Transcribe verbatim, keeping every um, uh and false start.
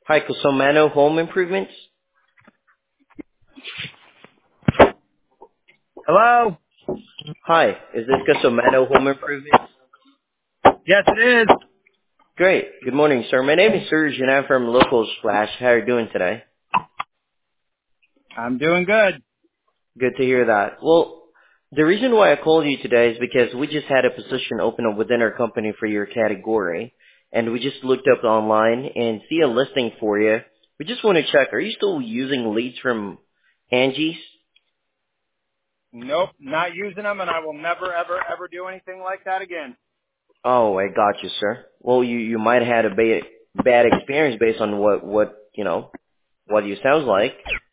Hi, Cusomano Home Improvements. Hello? Hi, is this Cusomano Home Improvements? Yes, it is. Great. Good morning, sir. My name is Serge, and I'm from Local Splash. How are you doing today? I'm doing good. Good to hear that. Well, the reason why I called you today is because we just had a position open up within our company for your category, and we just looked up online and see a listing for you. We just want to check, are you still using leads from Angie's? Nope, not using them, and I will never, ever, ever do anything like that again. Oh, I got you, sir. Well, you, you might have had a ba- bad experience based on what, what, you know, what you sounds like.